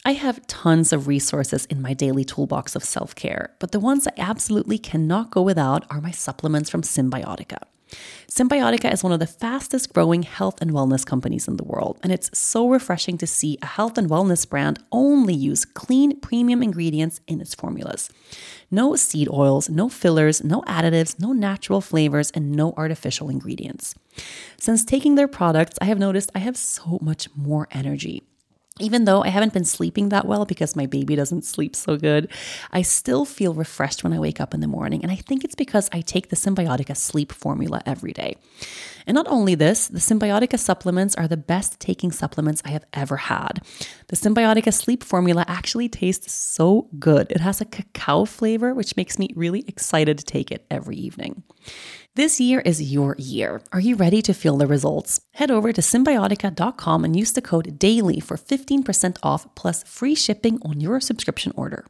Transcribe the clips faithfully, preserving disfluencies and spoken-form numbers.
I have tons of resources in my daily toolbox of self-care, but the ones I absolutely cannot go without are my supplements from Cymbiotika. Cymbiotika is one of the fastest growing health and wellness companies in the world, and it's so refreshing to see a health and wellness brand only use clean, premium ingredients in its formulas. No seed oils, no fillers, no additives, no natural flavors, and no artificial ingredients. Since taking their products, I have noticed I have so much more energy. Even though I haven't been sleeping that well because my baby doesn't sleep so good, I still feel refreshed when I wake up in the morning. And I think it's because I take the Cymbiotika sleep formula every day. And not only this, the Cymbiotika supplements are the best taking supplements I have ever had. The Cymbiotika sleep formula actually tastes so good. It has a cacao flavor, which makes me really excited to take it every evening. This year is your year. Are you ready to feel the results? Head over to cymbiotika dot com and use the code DAILY for fifteen percent off plus free shipping on your subscription order.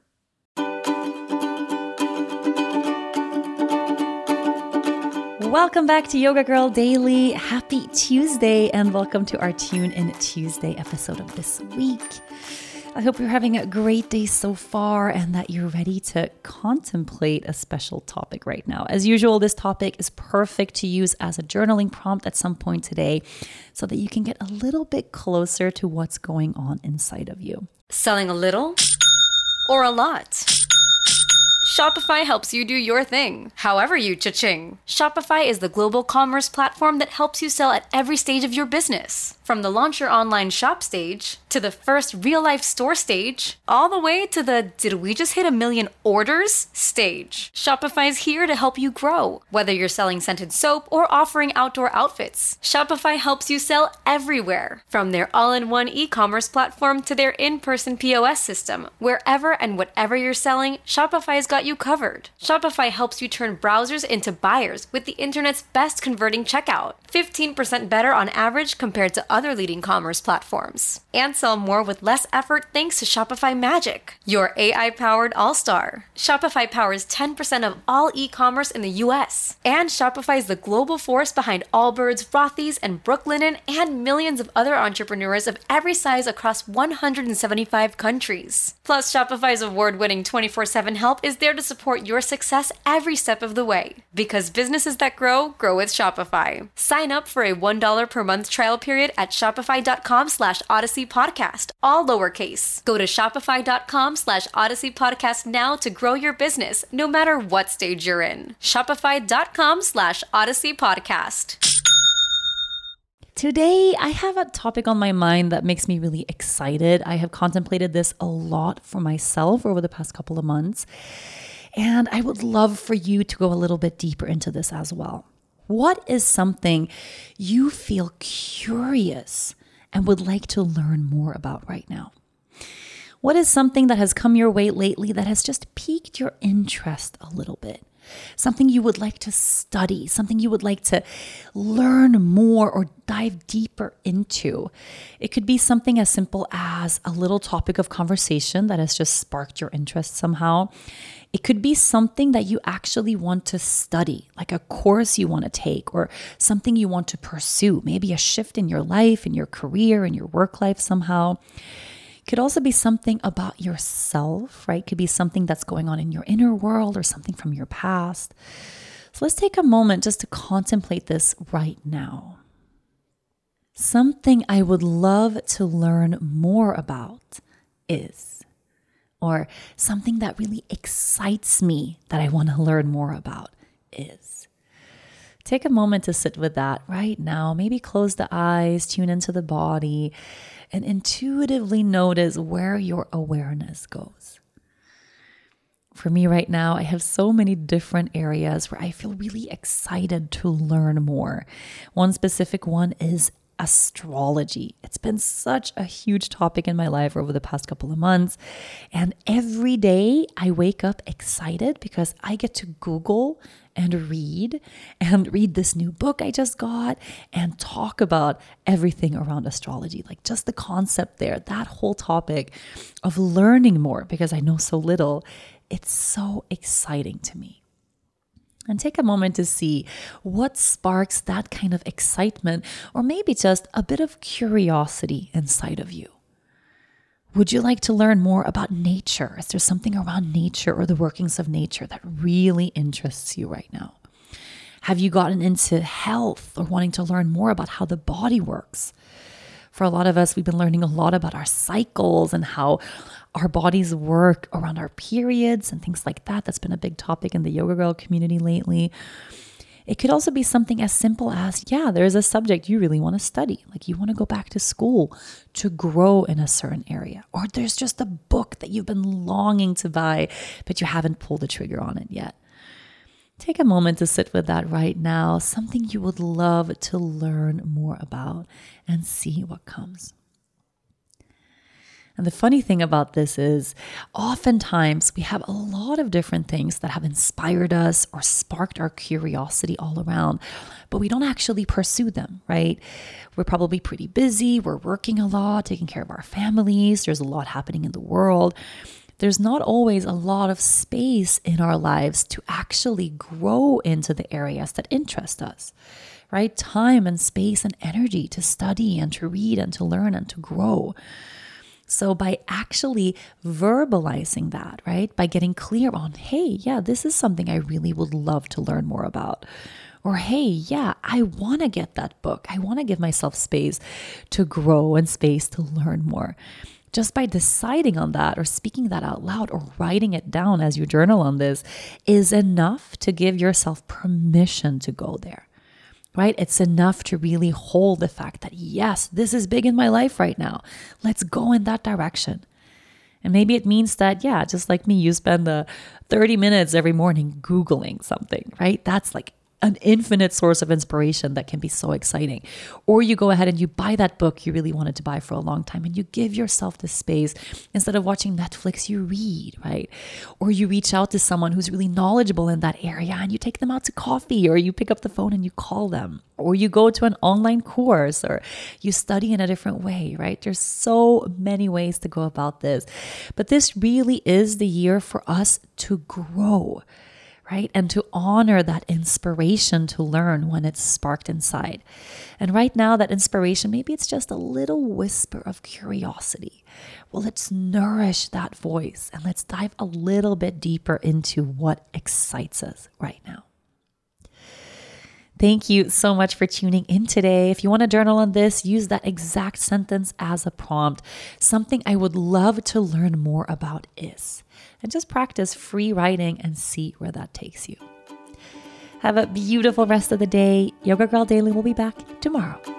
Welcome back to Yoga Girl Daily. Happy Tuesday and welcome to our Tune In Tuesday episode of this week. I hope you're having a great day so far and that you're ready to contemplate a special topic right now. As usual, this topic is perfect to use as a journaling prompt at some point today so that you can get a little bit closer to what's going on inside of you. Selling a little or a lot? Shopify helps you do your thing, however you cha-ching. Shopify is the global commerce platform that helps you sell at every stage of your business. From the launch your online shop stage, to the first real-life store stage, all the way to the did we just hit a million orders stage. Shopify is here to help you grow. Whether you're selling scented soap or offering outdoor outfits, Shopify helps you sell everywhere. From their all-in-one e-commerce platform to their in-person P O S system, wherever and whatever you're selling, Shopify's got you covered. Shopify helps you turn browsers into buyers with the internet's best converting checkout. fifteen percent better on average compared to other leading commerce platforms. And sell more with less effort thanks to Shopify Magic, your A I-powered all-star. Shopify powers ten percent of all e-commerce in the U S. And Shopify is the global force behind Allbirds, Rothy's, and Brooklinen, and millions of other entrepreneurs of every size across one hundred seventy-five countries. Plus, Shopify's award-winning twenty-four seven help is there to support your success every step of the way. Because businesses that grow, grow with Shopify. Sign up for a one dollar per month trial period at shopify.com slash Odyssey Podcast, all lowercase. Go to shopify.com slash Odyssey Podcast now to grow your business, no matter what stage you're in. Shopify.com slash Odyssey Podcast. Today, I have a topic on my mind that makes me really excited. I have contemplated this a lot for myself over the past couple of months, and I would love for you to go a little bit deeper into this as well. What is something you feel curious and would like to learn more about right now? What is something that has come your way lately that has just piqued your interest a little bit? Something you would like to study, something you would like to learn more or dive deeper into. It could be something as simple as a little topic of conversation that has just sparked your interest somehow. It could be something that you actually want to study, like a course you want to take or something you want to pursue, maybe a shift in your life, in your career, in your work life somehow. Could also be something about yourself, right? Could be something that's going on in your inner world or something from your past. So let's take a moment just to contemplate this right now. Something I would love to learn more about is, or something that really excites me that I want to learn more about is. Take a moment to sit with that right now. Maybe close the eyes, tune into the body, and intuitively notice where your awareness goes. For me right now, I have so many different areas where I feel really excited to learn more. One specific one is astrology. It's been such a huge topic in my life over the past couple of months. And every day I wake up excited because I get to Google and read and read this new book I just got and talk about everything around astrology, like just the concept there, that whole topic of learning more because I know so little. It's so exciting to me. And take a moment to see what sparks that kind of excitement or maybe just a bit of curiosity inside of you. Would you like to learn more about nature? Is there something around nature or the workings of nature that really interests you right now? Have you gotten into health or wanting to learn more about how the body works? For a lot of us, we've been learning a lot about our cycles and how our bodies work around our periods and things like that. That's been a big topic in the Yoga Girl community lately. It could also be something as simple as, yeah, there's a subject you really want to study. Like you want to go back to school to grow in a certain area. Or there's just a book that you've been longing to buy, but you haven't pulled the trigger on it yet. Take a moment to sit with that right now, something you would love to learn more about, and see what comes. And the funny thing about this is oftentimes we have a lot of different things that have inspired us or sparked our curiosity all around, but we don't actually pursue them, right? We're probably pretty busy. We're working a lot, taking care of our families. There's a lot happening in the world. There's not always a lot of space in our lives to actually grow into the areas that interest us, right? Time and space and energy to study and to read and to learn and to grow. So by actually verbalizing that, right? By getting clear on, hey, yeah, this is something I really would love to learn more about. Or, hey, yeah, I want to get that book. I want to give myself space to grow and space to learn more. Just by deciding on that or speaking that out loud or writing it down as you journal on this is enough to give yourself permission to go there. Right? It's enough to really hold the fact that, yes, this is big in my life right now. Let's go in that direction. And maybe it means that, yeah, just like me, you spend the thirty minutes every morning Googling something, right? That's like an infinite source of inspiration that can be so exciting. Or you go ahead and you buy that book you really wanted to buy for a long time and you give yourself the space. Instead of watching Netflix, you read, right? Or you reach out to someone who's really knowledgeable in that area and you take them out to coffee, or you pick up the phone and you call them, or you go to an online course, or you study in a different way, right? There's so many ways to go about this. But this really is the year for us to grow, right? And to honor that inspiration to learn when it's sparked inside. And right now, that inspiration, maybe it's just a little whisper of curiosity. Well, let's nourish that voice and let's dive a little bit deeper into what excites us right now. Thank you so much for tuning in today. If you want to journal on this, use that exact sentence as a prompt. Something I would love to learn more about is. And just practice free writing and see where that takes you. Have a beautiful rest of the day. Yoga Girl Daily will be back tomorrow.